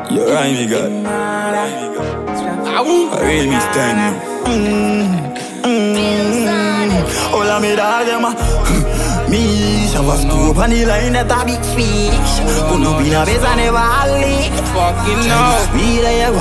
You're right, me God. I really miss time. Hola, me dog, them. Me, have a scoop on the line that a big fish. Pull up in a base and never leak. Fucking no. Speed I have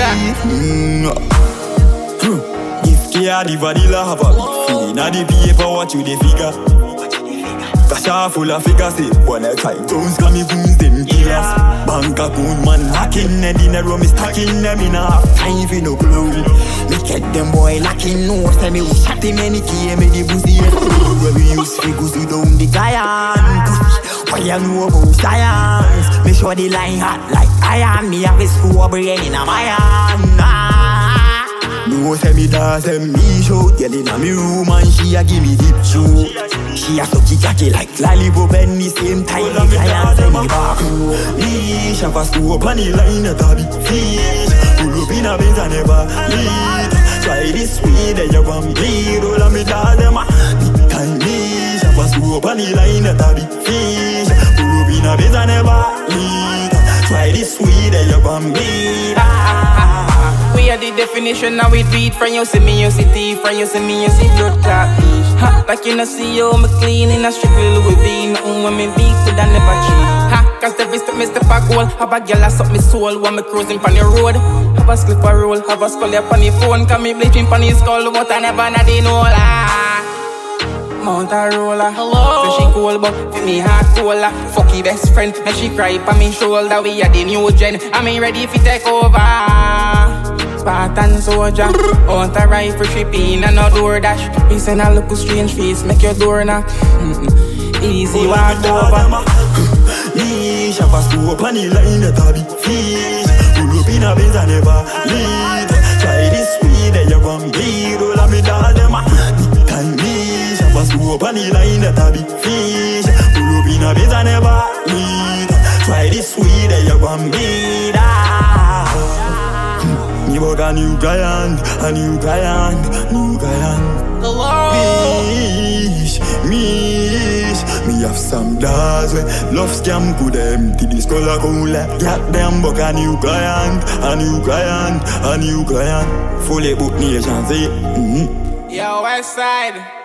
a Give care the vanilla have a big feeling. Now the paper what you the figure. Cash full of figures, say one at 5 tons, got me goons, them killers. Bank account man hacking, and in a room is stacking them in a half time for no blow. Me get them boy lacking, no, say me was shot him any key, me the pussy. Where we use figures, we down the giant pussy. What you know about science? Me sure the line hot like iron, me have a screw brain in a my hand. No say me dance and me shout, girl inna me room and she a give me deep show. She a sucky cocky like lollipop and the same time the giant say me back. Leash have a scope on the line that a big fish. Pull up in a Benz and never lead. Try this way then you want bleed. All of me dance them a big time leash. Have a scope on the line that a big fish. Pull up in a Benz and never lead. Try this way then you want bleed. We are the definition now we beat. From you see me, you see thief. From you see me, you see blood clot. Ha, like you know see you, me clean in a strictly Louis V. Nothing when me beat could I never cheat. Ha, cause every step me step a goal. Have a girl that suck me soul when me cruising pon the road. Have a slipper roll, have a skull up on the phone. Cause me bleaching pon the skull, but I never know the no la. Mount a roller, hello. So she cool but fit me hard cola. Fucky best friend, and she cry on me shoulder. We are the new gen, I mean ready fi take over. Spartan soldier, on the rifle shipping and no door dash. He send a look strange face, make your door knock. Easy walk over. Leash have a scope on the line that a big fish. Pull up in a Benz and never lead. Try this way then you gon' bleed. All of me dog them a big time leash. Have a scope on the line that a big fish. Pull up in a Benz and never lead. Try this way then you gon' bleed. Me bought a new client, a new client, new client. Hello. Me have some doors where love scam could empty this color cool like got them book a new client, a new client, a new client. Fully book nation say. Yo, West Side.